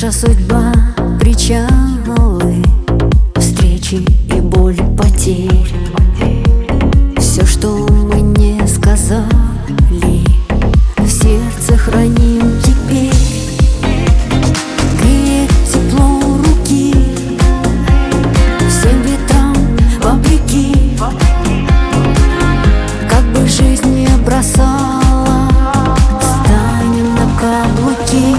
Наша судьба — причалы, встречи и боль потерь. Все, что мы не сказали, в сердце храним теперь. Греет тепло руки всем ветрам вопреки. Как бы жизнь не бросала, станем на каблуки.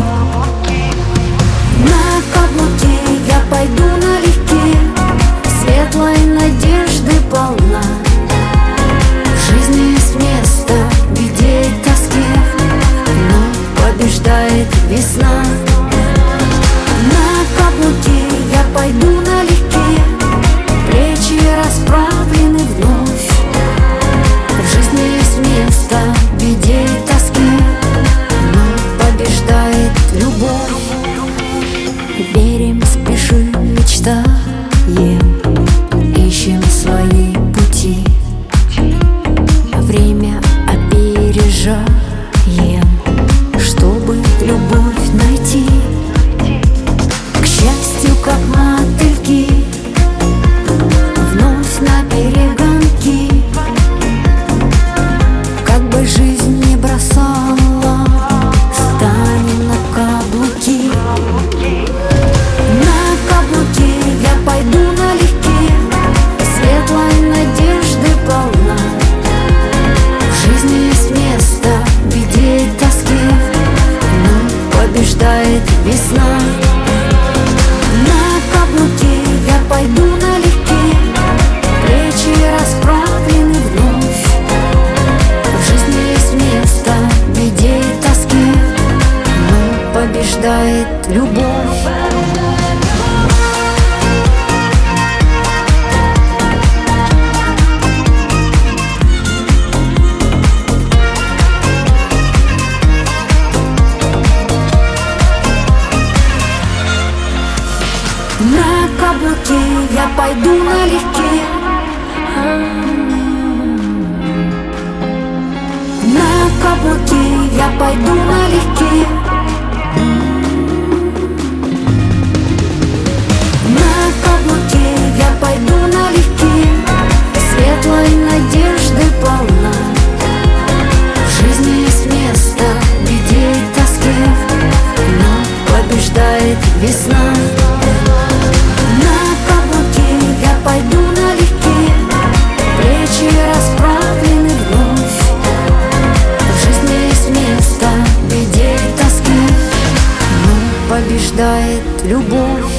На каблуки я пойду налегке, светлой надежды полна. В жизни есть место, в беде и тоске, но побеждает весна. На каблуки я пойду налегке, плечи расправлены вновь. В жизни есть место, в беде и тоске, но побеждает любовь. Верим, спешим, мечтаем, ищем свои пути. Время опережаем, чтобы любовь найти. К счастью, как мотыльки, вновь на перегонки. Как бы жизнь не бросала, станем на каблуки. На каблуки я пойду налегке, светлой надежды полна. В жизни есть место, в беде и тоске, но побеждает весна. На каблуки я пойду налегке, плечи расправлены вновь. В жизни есть место, в беде и тоске, но побеждает любовь. На каблуки я пойду налегке, на каблуки я пойду налегке. На каблуки я пойду налегке, светлой надежды полна. В жизни есть место, в беде и тоске, но побеждает весна. На каблуки я пойду налегке, плечи расправлены вновь. В жизни есть место, в беде и тоске, но побеждает любовь.